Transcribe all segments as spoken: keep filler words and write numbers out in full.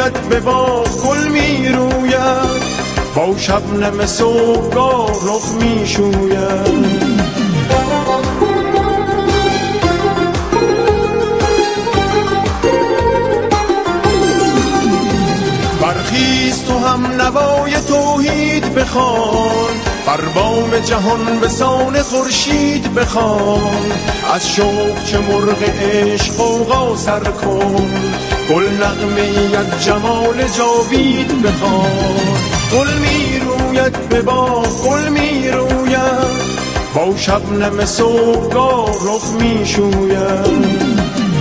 روید به باغ گل می روید، با شبنم صبحگاه رخ می شوید. برخیز تو هم نوای توحید بخوان، بر بام جهان به سان خورشید بخوان. از شوق چه مرغ عشق غوغا سر کن، گل نغمه از جمال جاوید بخوان. گل می روید به باغ گل می روید، با شبنم صبحگاه رخ می شوید.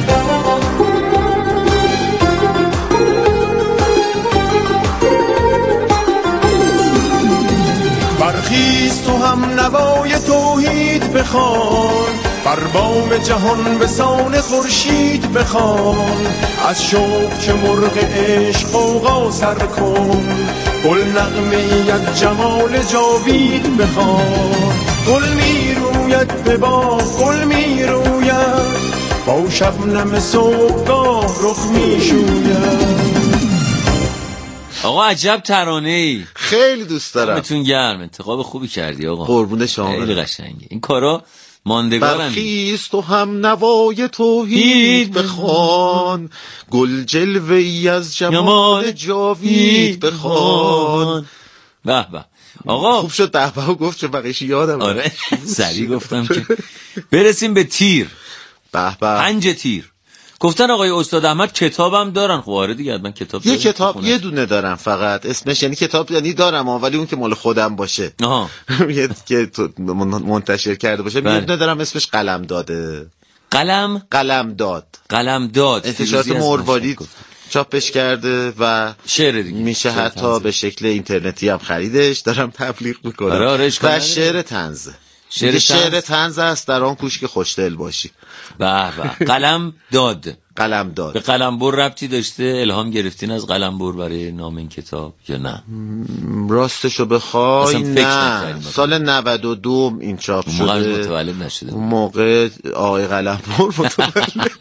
برخیز تو هم نوای توحید بخوان، بر بام جهان به سان خورشید بخوان. از شوق چه مرغ عشق غوغا سر کن، گل نغمه از جمال جاوید بخوان. گل می روید به باغ گل می روید، با شبنم صبحگاه رخ می شوید. آقا عجب ترانه‌ای، خیلی دوست دارم. دمتون گرم، انتخاب خوبی کردی آقا. قربون شما. خیلی قشنگه این کارا، ماندگارن. برخیز تو هم نوای توحید بخوان، گل جلوه ای از جمال جاوید بخوان. به به آقا خوب شد به به گفت، چه بقیش یادم. آره سریع گفتم که برسیم به تیر. به به پنج تیر. گفتن آقای استاد احمد کتابم دارن. خب آره دیگه، من کتاب یه کتاب یه دونه دارم فقط، اسمش یعنی کتاب یعنی دارم ولی اون که مال خودم باشه. آها یه که منتشر کرده باشه. یه دونه دارم اسمش قلم داده. قلم قلم داد قلم داد انتشارات مروارید چاپش کرده و شعر دیگه میشه شعر حتی به شکل اینترنتی هم خریدش. دارم تبلیغ میکنم. آره آره و شعر طنز. شعر شعر طنز است در آن کوش که خوشدل باشی. به به قلم داد. قلم داد. به قلمبر ربطی داشته؟ الهام گرفتین از قلمبر برای نام این کتاب یا نه؟ راستشو بخوای نه. سال نود و دو این چاپ شده. موقع متولد نشده. اون موقع آقای قلمبر متولد.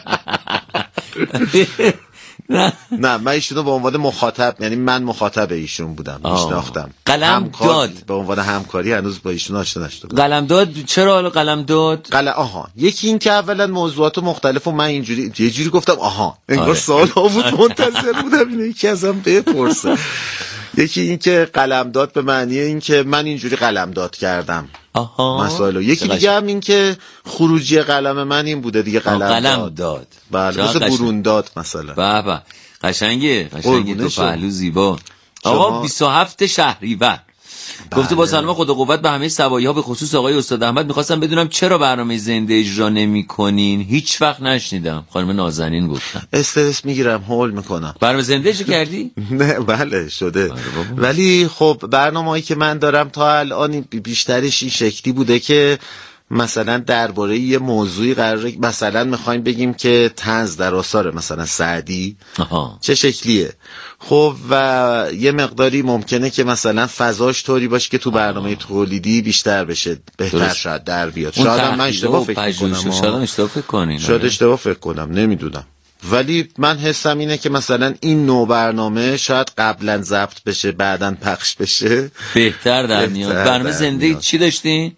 نه نه من ایشونو به عنوان مخاطب، یعنی من مخاطب ایشون بودم، میشناختم. قلم داد به عنوان همکاری هنوز با ایشون آشنا نشدم. قلم داد چرا حالا قلم داد؟ قلم آها یکی این که اولا موضوعات مختلف و من اینجوری یه جوری گفتم آها انگار سال‌ها بود منتظر بودم اینو یکی ازم بپرسه. یکی این که قلم داد به معنی این که من اینجوری قلم داد کردم. آها مسائل. یکی دیگه هم این که خروجی قلم من این بوده دیگه، قلم, قلم داد. داد. بله مثل برون داد مثلا. به به قشنگه قشنگه تو پهلو زیبا. آقا بیست و هفتم شهریور گفته با سلام خدا قوت به همه سوایی ها، به خصوص آقای استاد احمد میخواستم بدونم چرا برنامه زنده اجرا نمی کنین؟ هیچ وقت نشنیدم. خانم نازنین گفتن استرس میگیرم هول میکنم. برنامه زنده اجرا کردی؟ نه بله شده، ولی خب برنامه‌ای که من دارم تا الان بیشترش این شکلی بوده که مثلا درباره یه موضوعی قراره، مثلا میخوایم بگیم که طنز در آثار مثلا سعدی آها. چه شکلیه. خب و یه مقداری ممکنه که مثلا فضاش طوری باشه که تو برنامه تولیدی بیشتر بشه، بهتر شاید در بیاد. شاید من اشتباه فکر کنم. شاید اشتباه فکر کنین. شاید اشتباه فکر کنم، نمیدونم. ولی من حسم اینه که مثلا این نوع برنامه شاید قبلا ضبط بشه بعداً پخش بشه، بهتر در میاد. برنامه زنده چی داشتین؟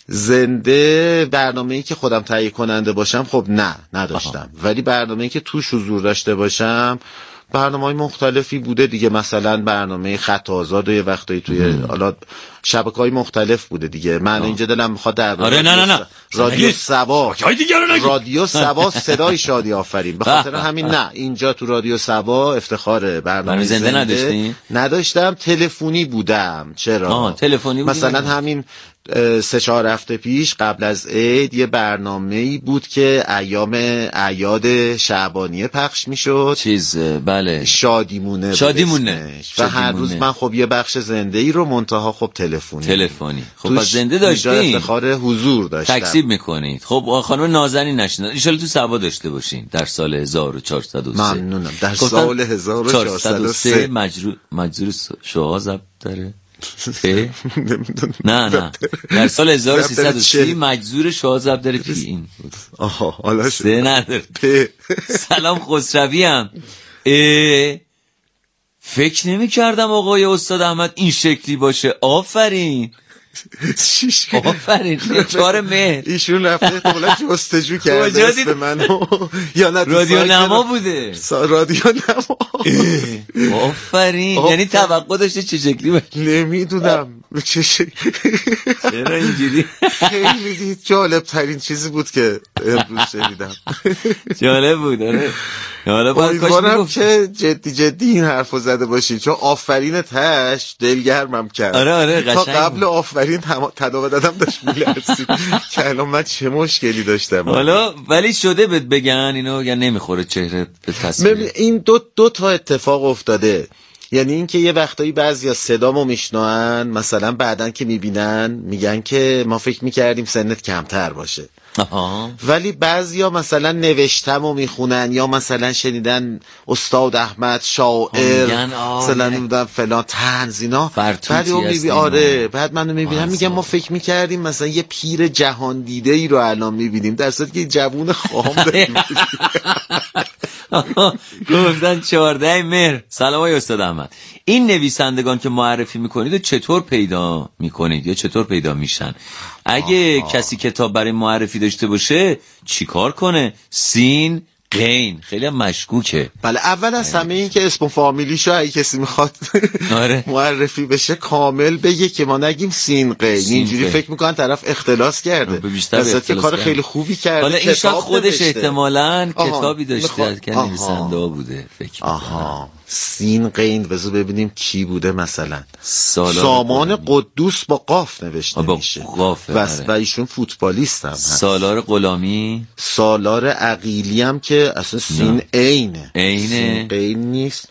زنده برنامه‌ای که خودم تهیه کننده باشم خب نه نداشتم. آها. ولی برنامه‌ای که توش حضور داشته باشم برنامه‌های مختلفی بوده دیگه. مثلا برنامه خط آزاد و یه وقتایی توی حالا شبکه‌های مختلف بوده دیگه. من آه. اینجا دلم می‌خواد در آره نه نه نه رادیو سبا رادیو سبا صدای شادی آفرین. به خاطر همین نه اینجا تو رادیو سبا افتخار برنامه زنده, زنده نداشتین؟ نداشتم. تلفنی بودم. چرا؟ آه تلفنی بودم. مثلا همین سه چهار هفته پیش قبل از عید یه برنامه‌ای بود که ایام اعیاد شعبانیه پخش میشد. چیز بله شادیمونه شادیمونه و هر روز من خب یه بخش زنده ای رو منتها خب تلفنی تلفنی خب پس زنده داشتین، افتخار حضور داشتم. تکسیب میکنید. خب خانم نازنین نشنید ان شاءالله تو سبا داشته باشین در سال هزار و چهارصد و سه. ممنونم. در سال هزار و چهارصد و سه مجرور مجزور شوها ضبط داره. نه نه در سال هزار و سیصد و سی مجزور شاه ضبط داره پی این. آها حالا سه نداره. سلام خسروی ام. فکر نمی کردم آقای استاد احمد این شکلی باشه. آفرین آفرین. چهار مهر ایشون رفته احتمالا جستجو کرده اسم منو یا نه رادیو نما بوده. رادیو نما. آفرین. یعنی توقع داشته چه شکلی باشه؟ نمیدونم چه شکلی. چرا اینجوری؟ خیلی جالب ترین چیزی بود که امروز شنیدم. جالب بود. آره حالا امیدوارم که جدی جدی این حرفو زده باشین، چون آفرین تش دلگرمم کرد. آره آره تا قبل آفرین تداوم دادم داشت میلرزید که الان من چه مشکلی داشتم. حالا ولی شده بهت بگن اینو یا نمیخوره چهره به تصویر؟ این دو دو تا اتفاق افتاده. یعنی اینکه یه وقتایی بعضیا صدامو میشنون، مثلا بعدن که میبینن میگن که ما فکر میکردیم سنت کمتر باشه. آها. ولی بعضیا مثلا نوشتمو میخونن یا مثلا شنیدن استاد احمد شاعر مثلا نمیدونم فلان طنز اینا، بعد اون میبینی آره بعد منو میبینم میگم ما فکر میکردیم مثلا یه پیر جهان دیده ای رو الان میبینیم، در صورتی که جوون خام داریم. گفتن چهارده مهر. سلام آقای استاد احمد، این نویسندگان که معرفی میکنید و چطور پیدا میکنید یا چطور پیدا میشن؟ اگه آه. کسی کتاب برای معرفی داشته باشه چیکار کنه؟ سین قین خیلی مشکوکه. بله اول از همه این که اسم و فامیلیشو اگه کسی میخواد آره. معرفی بشه کامل بگه که ما نگیم سین قین. اینجوری فکر میکنن طرف اختلاس کرده، اصلا که کار خیلی خوبی کرده. حالا این شاید خودش احتمالاً کتابی داشته که نویسنده بوده فکر آها. سین قین بذار ببینیم کی بوده. مثلا سامان قدوس با قاف نوشته با میشه قاف و, و ایشون فوتبالیست هم هست. سالار غلامی، سالار عقیلی هم که اصلا سین عینه عینه قین نیست.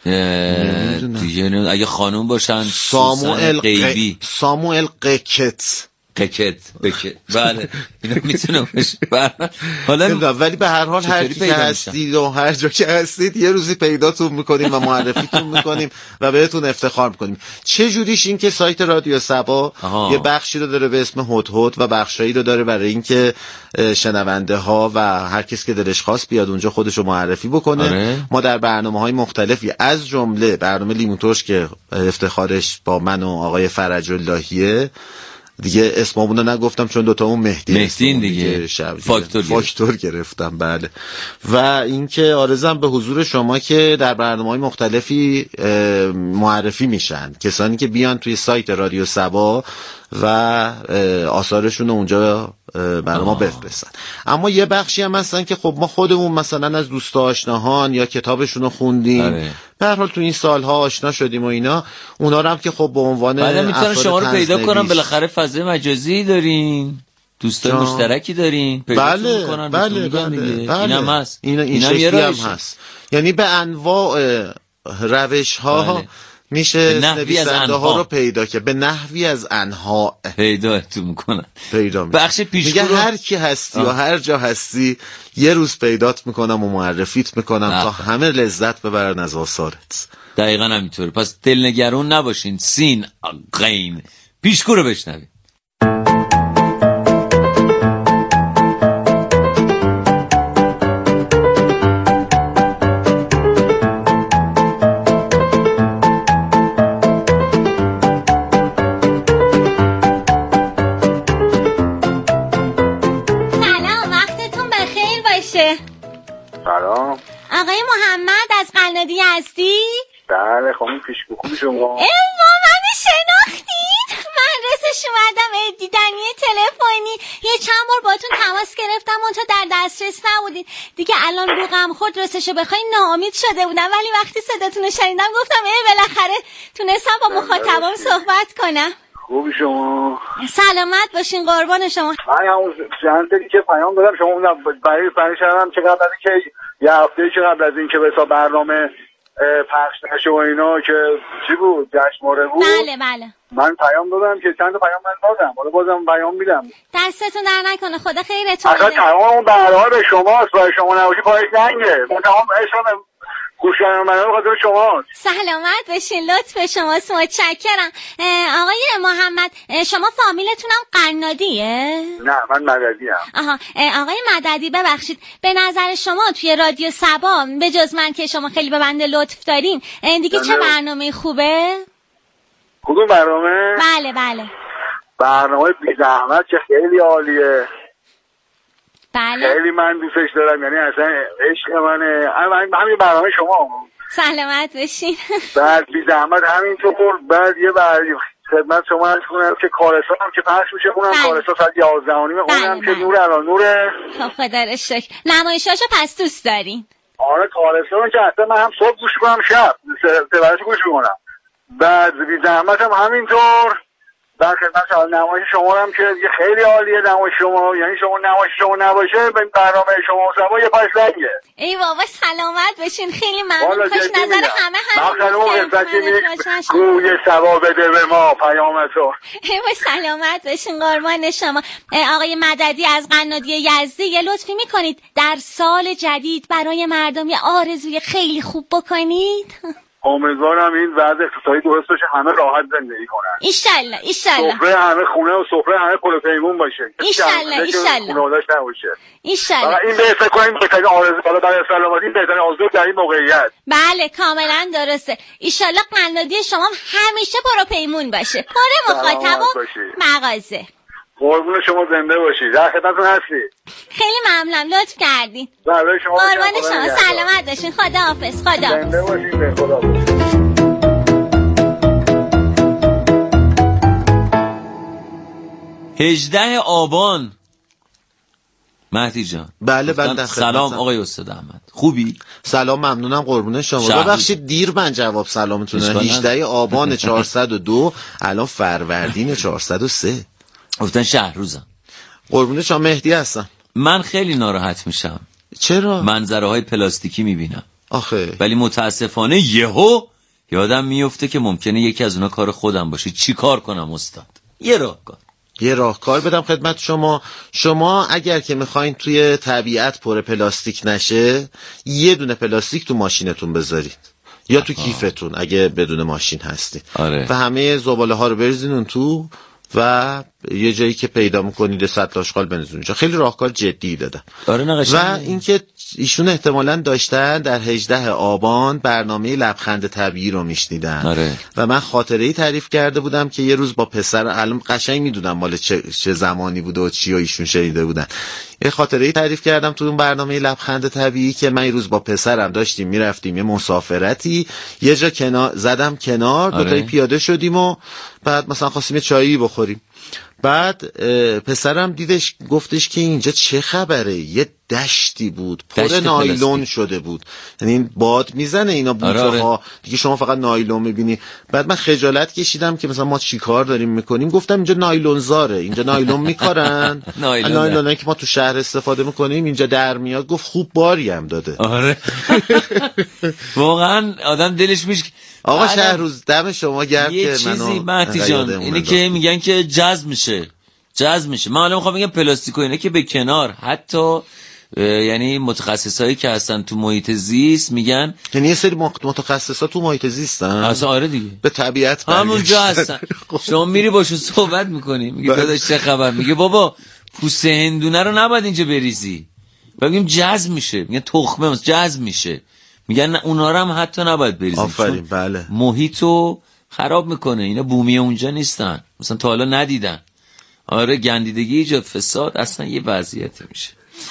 دیگه اگه خانوم باشن ساموئل قیبی، ساموئل قکت قکت بکت. بله اینو میتونم بشه. حالا ولی به هر حال هر کی که هستید و هر جا که هستید یه روزی پیداتون میکنیم و معرفیتون میکنیم و بهتون افتخار میکنیم. چه جوریش؟ این که سایت رادیو سبا یه بخشی رو داره به اسم هد هد و بخشایی رو داره برای اینکه شنونده ها و هر کس که دلش خواست بیاد اونجا خودش رو معرفی بکنه. آره. ما در برنامه‌های مختلفی از جمله برنامه لیمو ترش که افتخارش با من و آقای فرج اللهیه، دیگه اسممون رو نگفتم چون دوتامون مهدی مهدین دیگه, دیگه فاکتور, فاکتور گرفتم. بله و اینکه آرزم به حضور شما که در برنامه‌های مختلفی معرفی میشن کسانی که بیان توی سایت رادیو سبا و آثارشون رو اونجا برای ما بفرستن. اما یه بخشی هم هستن که خب ما خودمون مثلا از دوست آشناهان یا کتابشون رو خوندیم، به هر حال تو این سالها آشنا شدیم و اینا، اونا رو هم که خب به عنوان بعدم میتونن شما رو پیدا کنم، بالاخره فضای مجازی دارین، دوستای مشترکی دارین، بله بله بله, بله. اینم هست، این این شکلی هم هست. یعنی به انواع روش ها بله. میشه نویسنده ها رو پیدا که به نحوی از انها پیدا تو میکنن. پیدا میکنن. بخش پیشگو میگه هر کی هستی آه. یا هر جا هستی یه روز پیدات میکنم و معرفیت میکنم آه. تا همه لذت ببرن از آثارت. دقیقاً همینطوره. پس دلنگرون نباشین. سین قین پیشگو رو بشنوید. سلام آقای محمد از قلندی هستی؟ بله خانم پیشگو خوبی شما؟ ایوا منو شناختید؟ من رسش اومدم دیدنی تلفنی یه چند بار باتون تماس گرفتم اون تا در دسترس نبودید دیگه. الان رو غم خود رسشو بخواین ناامید شده بودم، ولی وقتی صداتون رو شنیدم گفتم ای بالاخره تونستم با مخاطبام صحبت کنم. خوبی شما؟ سلامت باشین قربان شما. من همون چند که پیام دادم شما برای برای شدم که قبل از اینکه یه هفته که قبل از اینکه به حساب برنامه پخش نشه و اینا که چی بود جشن ماره بود. بله بله من پیام دادم که چند تا پیام من دادم، حالا بازم پیام میدم. دستتون در نکنه، خدا خیرتون بده. اصلا تمام برنامه به شماست، برای شما نباشی پایش ننگه. من تمام عشقم گوش کردن برنامه بخاطر شماست. سلامت بشین، لطف شماست، متشکرم. آقای محمد شما فامیلتونم قنادیه؟ نه من مددی ام. آها آقای مددی ببخشید، به نظر شما توی رادیو سبا به جز من که شما خیلی به بنده لطف دارین دیگه چه برنامه خوبه؟ کدوم برنامه؟ بله بله برنامه بی زحمت که خیلی عالیه. بله خیلی من دوستش دارم، یعنی اصلا عشق منه همین برنامه شما. سلامت بشین. بعد بی زحمت همینطور. بعد یه بر خدمت شما عرض کنم که کارستان هم که پخش میشه اونم کارستان ساعت یازده و نیم اونم که نور الان نوره. خب خدا رو شکر. نمایشاشو پس دوست دارین؟ آره کارستان که اصلا من هم صبح گوش کنم شب سبرش گوش کنم. بعد بی زحمت هم همینطور. در خدمت نمایش شما هم که خیلی عالیه نمایش شما، یعنی شما نمایش شما نباشه به برنامه شما سبا یه پاش لنگه. ای بابا سلامت بشین، خیلی ممنون. کاش نظر همه همین بود. گوی سبا بده به ما پیام تو. ای بابا سلامت بشین قربان شما. آقای مددی از قنادی یزدی یه لطفی میکنید در سال جدید برای مردم یه آرزوی خیلی خوب بکنید؟ امیدوارم این وضع اقتصادی درست بشه، همه راحت زندگی کنن. ایشالله ایشالله. سفره همه خونه و سفره همه پلو پیمون باشه. ایشالله ایشالله. خونه‌داش نباشه. ایشالله. این به فکر کنیم بهترین آرزو بالا برای سلامتی، بهترین آرزو در این موقعیت. بله کاملا درسته. ایشالله قنادی شما همیشه پلو پیمون باشه. پر مخاطب و مغازه. قربون شما زنده باشید. در خدمتتون هستی. خیلی ممنون لطف کردین. برای شما قربان شما سلامت باشین. خداحافظ. خدا. زنده باشید. خداحافظ. هجده آبان مهدی جان. بله بله. سلام آقای استاد احمد، خوبی؟ سلام ممنونم قربون شما. ببخشید دیر من جواب سلامتونه. هجده آبان چهارصد و دو الان فروردین چهارصد و سه. گفتن شهر روزم. قربون شما مهدی هستم. من خیلی ناراحت میشم. چرا؟ منظره های پلاستیکی میبینم. آخه ولی متاسفانه یهو یادم میفته که ممکنه یکی از اونا کار خودم باشه. چی کار کنم استاد؟ یه راهکار یه راهکار بدم خدمت شما. شما اگر که میخواین توی طبیعت پر پلاستیک نشه، یه دونه پلاستیک تو ماشینتون بذارید یا تو آه. کیفتون اگه بدون ماشین هستید. آره. و همه زباله ها رو بریزین اون تو و یه جایی که پیدا میکنید سطل آشغال بنزون اونجا. خیلی راهکار جدی دادم. آره و اینکه ایشون احتمالاً داشتن در هجده آبان برنامه لبخند طبیعی رو میشنیدن. آره. و من خاطره‌ای تعریف کرده بودم که یه روز با پسر، الان قشنگ میدونم مال چه, چه زمانی بوده و چی و ایشون شنیده بودن. یه خاطره‌ای تعریف کردم تو اون برنامه لبخند طبیعی که من یه روز با پسرم داشتیم میرفتیم یه مسافرتی، یه جا کنار زدم کنار. آره. دو تایی پیاده شدیم و بعد مثلا خواستیم یه چایی بخوریم. بعد پسرم دیدش گفتش که اینجا چه خبره؟ یه دشتی بود پر نایلون شده بود، یعنی باد میزنه اینا بوته ها. آره آره. دیگه شما فقط نایلون میبینی. بعد من خجالت کشیدم که مثلا ما چی کار داریم میکنیم. گفتم اینجا نایلون زاره، اینجا نایلون میکارن. نایلونه که ما تو شهر استفاده میکنیم اینجا در میاد. گفت خوب باری هم داده. آره واقعا آدم دلش میشه. آقا شهروز دم شما گرم که منو مهدی جان اینه که میگن که جذب میشه جذب میشه. من حالا میخوام بگم پلاستیکو اینه که به کنار، حتی یعنی متخصصایی که هستن تو محیط زیست میگن، یعنی یه سری متخصصا تو محیط زیستن اصلا. آره دیگه به طبیعت همونجا هستن. شما میری باشون صحبت میکنی، میگه داداش چه خبر؟ میگه بابا پوست هندونه رو نباید اینجا بریزی. بگیم جذب میشه، میگن تخمه جذب میشه. میگن اونا رو هم حتی نباید بریزیم. آفرین بله. محیطو خراب میکنه. اینا بومی اونجا نیستن، مثلا تا حالا ندیدن. آره گندیدگی ایجاد فساد اصلا یه وضعیتی میشه.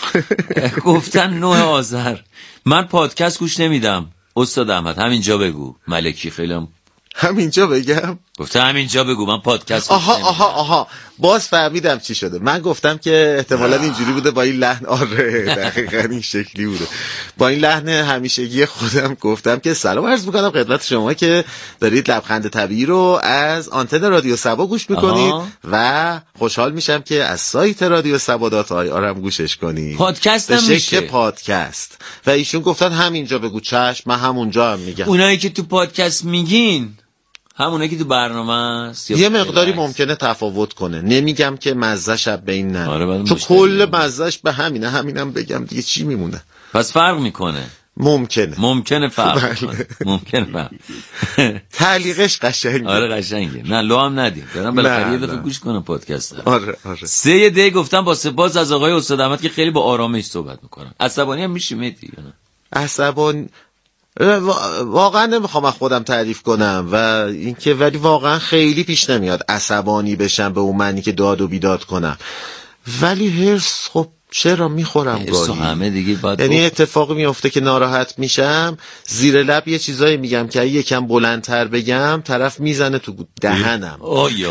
گفتن نه آذر من پادکست گوش نمیدم استاد احمد، همینجا بگو. ملکی خیلی هم همینجا بگم؟ گفته همینجا بگو من پادکست آها آها آها باز فهمیدم چی شده. من گفتم که احتمالاً اینجوری بوده با این لحن. آره دقیقاً این شکلی بوده. با این لحن همیشگی خودم گفتم که سلام عرض میکنم خدمت شما که دارید لبخند طبیعی رو از آنتن رادیو سبا گوش میکنید. آها. و خوشحال میشم که از سایت رادیو سبا دات آی آر هم گوشش کنید. پادکست هم میشه. پادکست. و ایشون گفتن همینجا بگو. چشم من همونجا هم میگم. اونایی که تو پادکست میگین همونه که تو برنامه است یه مقداری ممکنه تفاوت کنه. نمیگم که مزه‌ش به این نه. آره تو کل مزه‌ش به همینه. همینم بگم دیگه چی میمونه. پس فرق میکنه. ممکنه ممکنه فهم ممکنه فهم تعلیقش قشنگه. آره قشنگه. نه لو هم ندیم برام بالاخره یه دفعه گوش کنم پادکست. آره آره. سه دی گفتم با سپاس از آقای استاد احمد که خیلی با آرامش صحبت میکنن. عصبانی هم میشی مهدی یا نه؟ عصبانی واقعا نمیخوام خودم تعریف کنم و اینکه ولی واقعا خیلی پیش نمیاد عصبانی بشم به اون معنی که داد و بیداد کنم، ولی هرس خب چرا میخورم گاهی همه دیگه باید یعنی اتفاقی میفته که ناراحت میشم زیر لب یه چیزایی میگم که یکم بلندتر بگم طرف میزنه تو دهنم. آیا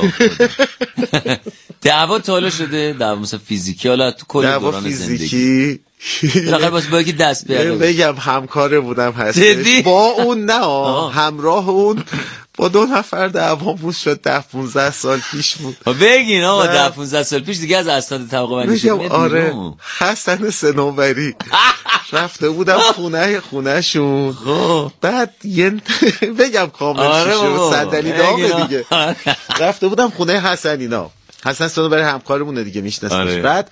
دعوا تالا شده دعوا مثلا فیزیکی حالا تو کل دوران زندگی لاغر باز باید که دست بیاره بگم همکاره بودم هستش با اون نه همراه اون با دو نفر دعوامون شد ده پونزده سال پیش بود. بگین آقا ده پونزده سال پیش دیگه از اسناد طبقه بندی شد. آره حسن صنوبری رفته بودم خونه خونه شون بعد یه بگم کامل شد صندلی داغه دیگه رفته بودم خونه حسن اینا حسن صنوبری همکارمونه دیگه میشناسیش. بعد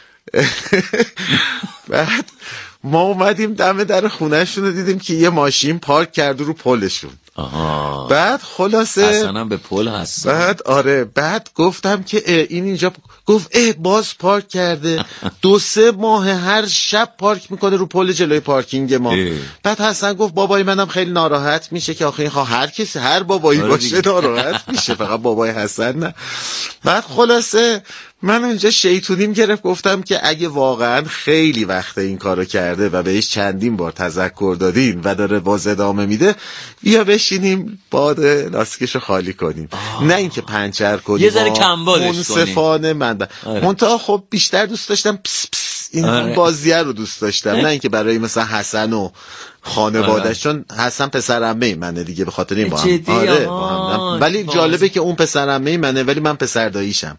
بعد ما اومدیم دم در خونه شون دیدیم که یه ماشین پارک کرده رو پلشون. آها. بعد خلاصه اصلا به پل هست. بعد آره بعد گفتم که این اینجا گفت اه باز پارک کرده دو سه ماه هر شب پارک میکنه رو پل جلوی پارکینگ ما. اه. بعد حسن گفت بابای منم خیلی ناراحت میشه که آخه این خواه هر کسی هر بابایی آره باشه ناراحت میشه فقط بابای حسن نه. بعد خلاصه من اونجا شیطونیم گرفت گفتم که اگه واقعا خیلی وقت این کارو کرده و بهش چندین بار تذکر دادین و داره باز ادامه میده بیا بشینیم باد لاستیکشو خالی کنیم. آه. نه اینکه پنچر کنیم یه ذره کمبالش منصفانه من آره. منتها خب بیشتر دوست داشتم پس پس این آره. بازیه رو دوست داشتم نه اینکه برای مثلا حسن و خانواده‌اش چون حسن پسرعمه منه دیگه به خاطر این با هم آره با هم. ولی جالبه که اون پسرعمه منه ولی من پسر داییشم.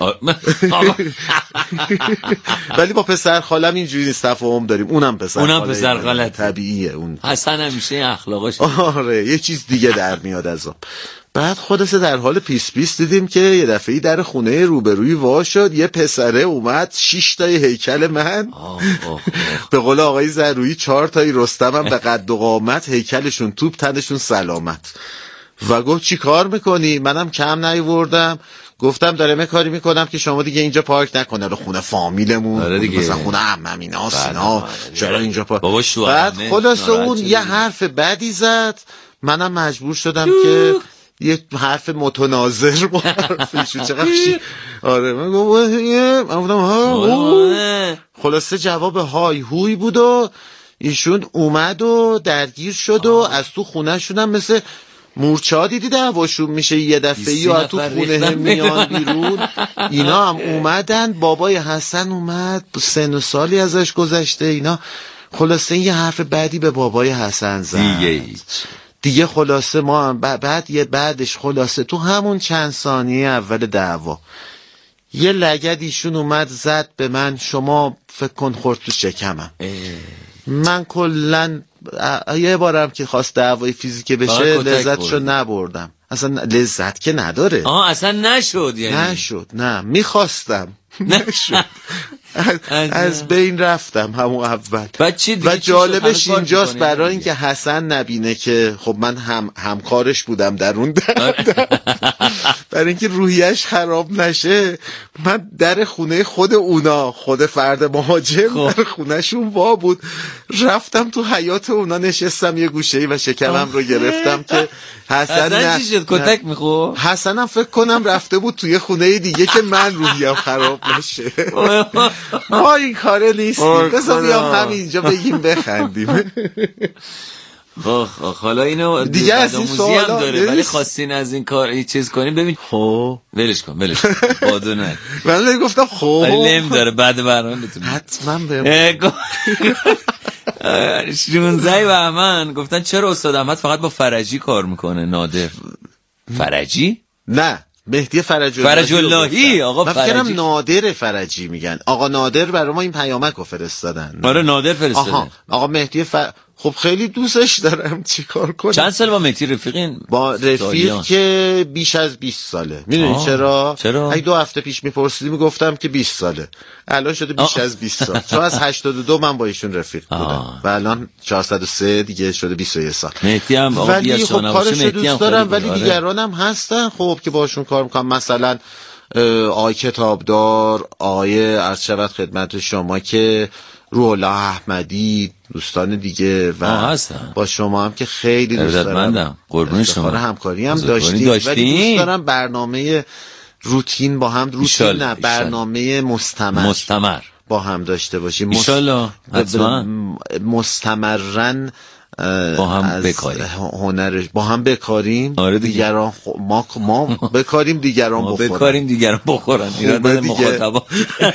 ولی با پسر خالم اینجوری نیست تفاهم داریم اونم پسر اونم پسر خاله طبیعیه اون حسن همیشه اخلاقش آره یه چیز دیگه در میاد از اون. بعد خودسه در حال پیس پیس دیدیم که یه دفعه‌ای در خونه روبروی وا شد یه پسره اومد شش تای هیکل من آه آه آه. به قول آقای زرویی چهار تای رستمم به قد و قامت هیکلشون توپ تنشون سلامت و گفت چی کار میکنی؟ منم کم نیوردم گفتم دارم یه کاری میکنم که شما دیگه اینجا پارک نکنه رو خونه فامیلمون آره مثلا خونه عمم اینا سینا چرا اینجا پارک. بعد خلاص اون یه حرف بدی زد منم مجبور شدم که یه حرف متناظر با حرفشو چقدر شی آره من گفتم ها خلاصه جواب های هوی بود و ایشون اومد و درگیر شد و از تو خونه شدم مثل مورچه ها دیدی دعواشون میشه یه دفعه یا تو خونه هم میان بیرون اینا هم اومدن بابای حسن اومد سن و سالی ازش گذشته اینا خلاصه یه حرف بعدی به بابای حسن زد دیگه دیگه خلاصه ما هم بعد یه بعدش خلاصه تو همون چند ثانیه اول دعوا یه لگد ایشون اومد زد به من شما فکر کن خورد تو شکمم. من کلن یه بارم که خواست دعوای فیزیکی بشه لذتشو نبردم اصلا لذت که نداره. آه اصلا نشد یعنی نشد نه میخواستم نشد از بین رفتم همون اول. و جالبش اینجاست برای اینکه حسن نبینه که خب من هم همکارش بودم در اون در برای اینکه روحیش خراب نشه من در خونه خود اونا خود فرد مهاجم در خونه شون وا بود رفتم تو حیاط اونا نشستم یه گوشه‌ای و شکمم رو گرفتم که حسن نه چی شد کتک میخورد. حسنم فکر کنم رفته بود توی خونه دیگه که من روحیم خراب نشه. ما این کاره نیستیم بذار بیام همینجا بگیم بخندیم. حالا اینو دیگه از این سوال هم داره ولی خواستین از این کار این چیز کنیم ببین خب ولش کن ولش کن بادونه من گفتم خب ولی نم داره بعد برنامه بتونیم حتما بهم شونزده بهمن گفتن چرا استاد احمد فقط با فرجی کار میکنه نادر فرجی نه مهدی فرج فرج اللهی آقا فرجی. من فکرم نادر فرجی میگن. آقا نادر برای ما این پیامک رو فرستادن. آره نادر فرستادن. آقا مهدی ف... خب خیلی دوستش دارم، چیکار کنم. چند سال با مهدی رفیقین؟ با رفیق که بیش از بیست ساله. میدونی چرا؟ چرا؟ اگه دو هفته پیش میپرسیدی میگفتم که بیست ساله، الان شده بیش آه. از بیست سال. چون از هشتاد و دو من با ایشون رفیق بودم آه. و الان چهارصد و سه دیگه شده بیست و یک سال. مهدی هم ولی خب کارش دوست دارم، ولی دیگران هم هستن خب که باشون کار میکنم. مثلا آقای کتابدار، آقای عرض شود خدمت شما که روح الله احمدی، دوستان دیگه و با شما هم که خیلی دوست دارم. قربون شما. همکاری هم داشتیم، ولی دوست دارم برنامه روتین با هم، روتین نه برنامه مستمر مستمر با هم داشته باشیم. ان شاء الله حتما مستمرن با هم بکاریم، هنرش با هم بکاریم. آره دیگران خ... ما ما بکاریم دیگران بخورن، بکاریم دیگران بخورن. ایراد مخاطبا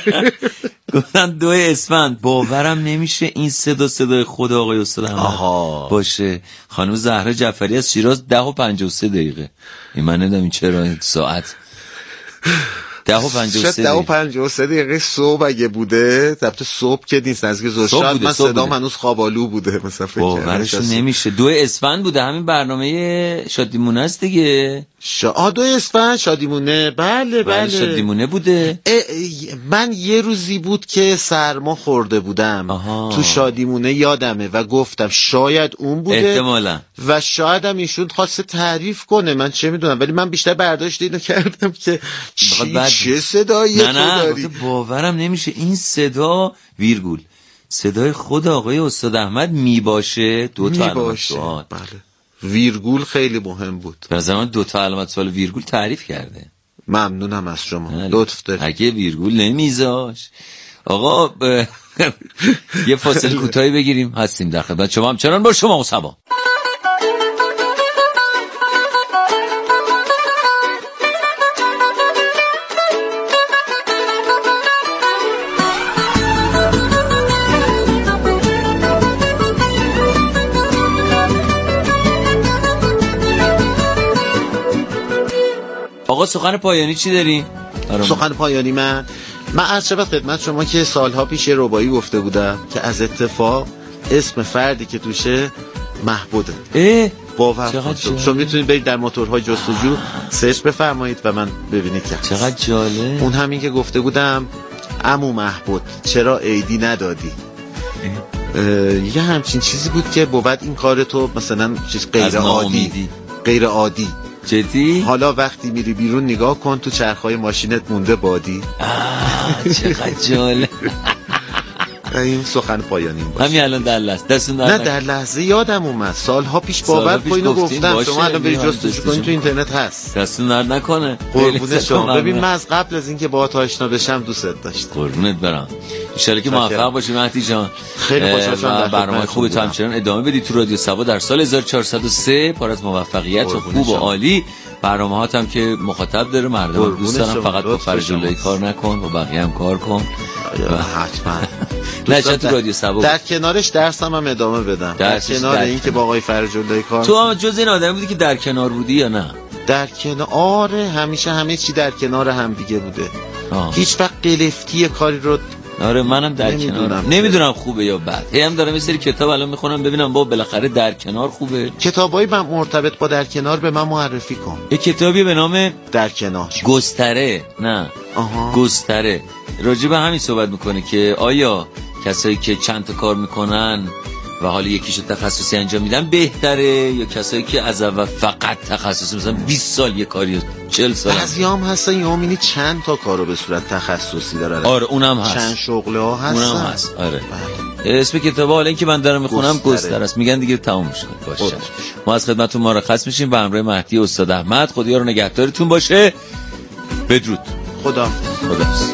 گفتن دو اسفند. باورم نمیشه این صدا صدای خود آقای استاد احمد باشه. خانم زهرا جعفری از شیراز ده و پنجاه و سه دقیقه. این من نمیدونم این چرا این ساعت ده و پنجاه و سه ده و پنجاه و سه دقیقه صبح اگه بوده، البته صبح که نیست، نزدیک ظهر. شاید من صدام هنوز خوابالو بوده مثلا. فکر باورش نمیشه. دو اسفند بوده، همین برنامه شادیمونه است دیگه. شا... آه دو اسفند شادیمونه. بله بله شادیمونه بوده. اه من یه روزی بود که سرما خورده بودم آها. تو شادیمونه یادمه و گفتم شاید اون بوده احتمالا، و شاید هم ایشون خواسته تعریف کنه، من چه میدونم، ولی من بیشتر برداشت اینو کردم که چی بعد... چه صدایی نه تو نه داری. باورم نمیشه این صدا ویرگول صدای خود آقای استاد احمد می باشه. دو تا علامت سوال. بله ویرگول خیلی مهم بود. به زمان دو تا علامت سوال ویرگول تعریف کرده. ممنونم از شما، لطف دارید. اگه ویرگول نمیذاش آقا ب... یه فاصله کوتاهی بگیریم، هستیم در خدمت شما. همچنان با شما مصطفی. آقا سخن پایانی چی داری؟ سخن پایانی من من از شبت خدمت شما که سالها پیش ربایی گفته بودم که از اتفاق اسم فردی که توشه محبوده. اه باور کنید شما میتونید برید در موتورهای جستجو سرچ بفرمایید و من ببینید که چقدر جالب. اون همین که گفته بودم عمو محبود چرا عیدی ندادی، یه همچین چیزی بود که بود این کار تو مثلا چیز غیر عادی غیر عادی جدی. حالا وقتی میری بیرون نگاه کن تو چرخهای ماشینت مونده بادی. چقدر جالب. این سخن پایانی باشه. همین الان در لحظه دستون در نه در لحظه یادم اومد سالها پیش باور کو اینو گفتم. شما الان برید جستجو کنید تو اینترنت هست. دستون در نکنه. قربونت شما. ببین من از قبل از اینکه باهات آشنا بشم دوستت داشتم. قربونت برم. ان شاءالله که موفق باشی مهدی جان. خیلی خوشحال شدم. برنامه خوبت همچنان ادامه بدید تو رادیو سبا در سال هزار و چهارصد و سه پر از موفقیت و خوب و عالی. برنامه‌هات هم که مخاطب داره مردم دوست دارن، فقط با فرج الله کار نکن و بقیه هم کار کن. حتما. نه تو رادیو سبا در کنارش درسم هم ادامه بدم. در کنار این که با آقای فرج الله کار. تو هم جز این آدمی بودی که در کنار بودی یا نه؟ در کنار آره، همیشه همه چی در کنار هم دیگه بوده. آه. هیچ وقت قلفتی کاری رو. آره منم در کنارم. نمیدونم خوبه یا بد. هم دارم یه سری کتاب الان میخونم ببینم با بالاخره در کنار خوبه. کتابای من مرتبط با در کنار به من معرفی کن. یه کتابی به نام در کنار. گستره. نه. آها. گستره. راجع به همین صحبت میکنه که آیا کسایی که چند تا کار میکنن و حالا یکیشو تخصصی انجام میدن بهتره یا کسایی که از اول فقط تخصصی مثلا بیست سال یه کاری چهل سال. بعضیام هستن یا میبینی چند تا کارو به صورت تخصصی دارن. آره اونم هست. چند شغله ها هستن. اونم هست. آره. بله. اسم کتابه حالا این که من دارم میخونم گستره است. میگن دیگه تموم شد. باشه. ما از خدمتتون مرخص میشیم به همراه مهدی استاد احمد. خدا رو نگهدارتون باشه. بدرود. خدا. خداحافظ.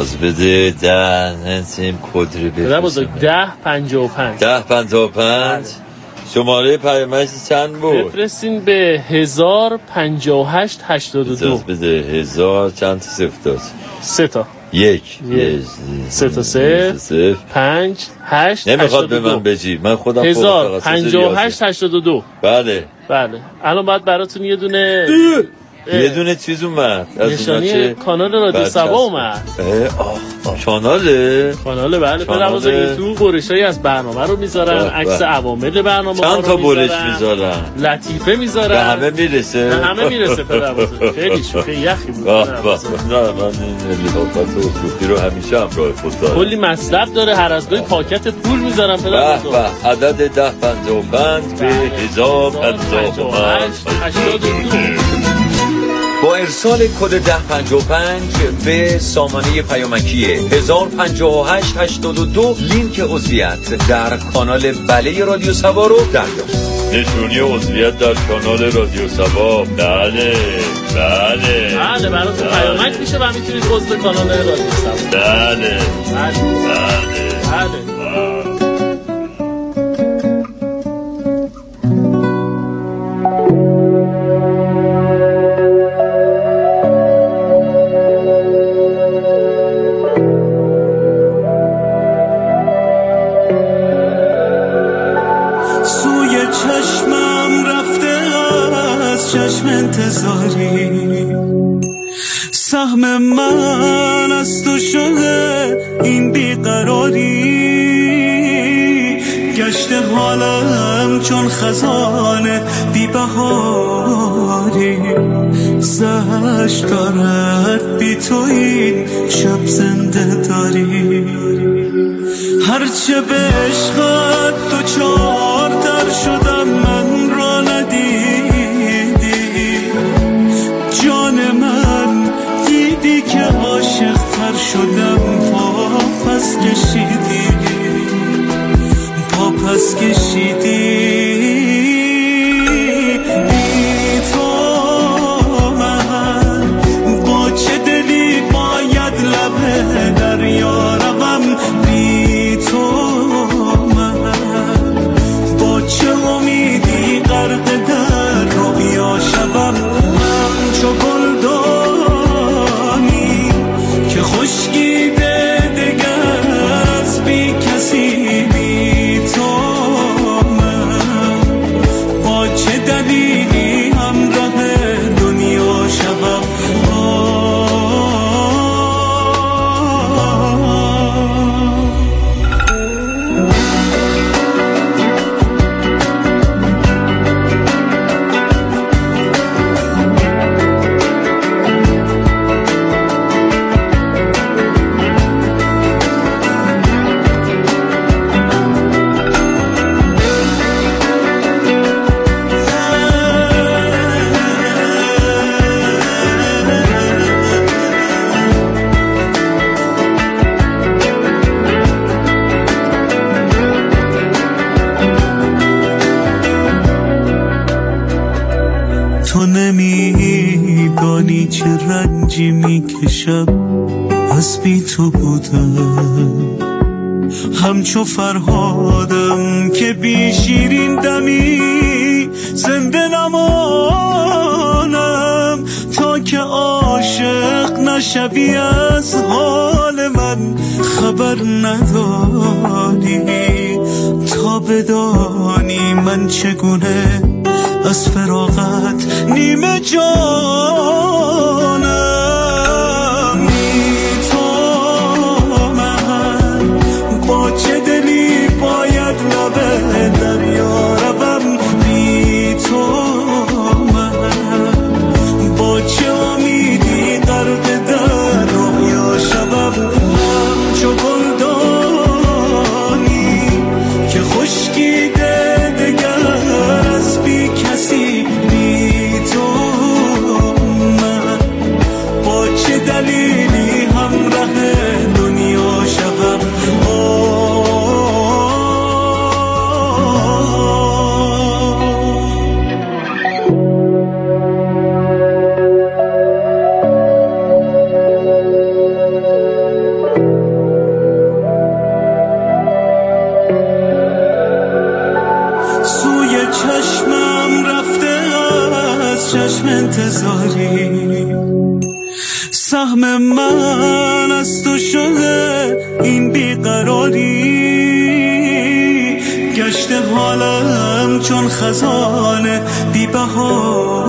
اجازه بده ده نسیم کدری بفرستم. ده پنجاه و پنج ده پنجاه و پنج شماره پیامک چند بود؟ بفرستین به هزار پنجاه و هشت هشتاد و دو. اجازه بده هزار چند تا صفر داشت؟ سه تا. یک سه تا صفر پنج هشت نمیخواد به من بجی، من خودم هزار پنجاه و هشت هشتاد و دو. بله بله الان باید براتون یه دونه یه دونه چیز اومد نشانی کانال رادیو سبا اومد. کاناله کاناله بله پدر تو برشایی از برنامه رو میذارن، عکس عوامل برنامه چند تا برش میذارن، لطیفه میذارن، به همه میرسه، به همه میرسه پدر بزرگ. خیلی شوخی یخی بود. واه واه نه من این لطافت و صوفی رو همیشه همراه خود دارم. کلی مصرف داره، هر از گاهی پاکت پول میذارن پدر بزرگ. واه عدد ده پنجاه و پنج به هزار پنجاه و پنج هشتاد و دو. با ارسال کد ده پنجاه و پنج به سامانه پیامکی هزار پنجاه و هشت هشتاد و دو لینک عضویت در کانال بله رادیو سبا رو دریافت. نشونی عضویت در کانال رادیو سبا. بله بله بله براتون پیامک میشه و میتونید عضو کانال رادیو سبا. بله بله بله بله. چشم انتظاری سهم من از تو شده این بیقراری گشت حالم چون خزانه بی بهاری زهش دارد بی تو این شب زنده داری هرچه به عشقت تو چارتر شدم من را ندیدی جان من دیدی که عاشق تر شدم پا پس کشیدی پا پس کشیدی بی تو من با چه دلی باید لب دریا روم بی تو من با چه امیدی غرق در رویا شوم همچو گلدانی که خشکیده دگر از بی کسی بی تو من با چه دلیلی همراه دنیا شوم تو نمیدانی چه رنجی میکشم از بی تو بودم همچو فرهادم که بی شیرین دمی زنده نمانم تا که عاشق نشوی از حال من خبر نداری تا بدانی من چگونه از فراغت نیمه جانم بی تو من با چه دلی باید لب دریا روم بی تو من با چه امیدی غرق در رویا شوم همچو گلدانی که خشکیده دگر از بی کسی بی تو چشم انتظاری. سهم من از تو شده این بیقراری، گشت حالم چون خزانه بی بها.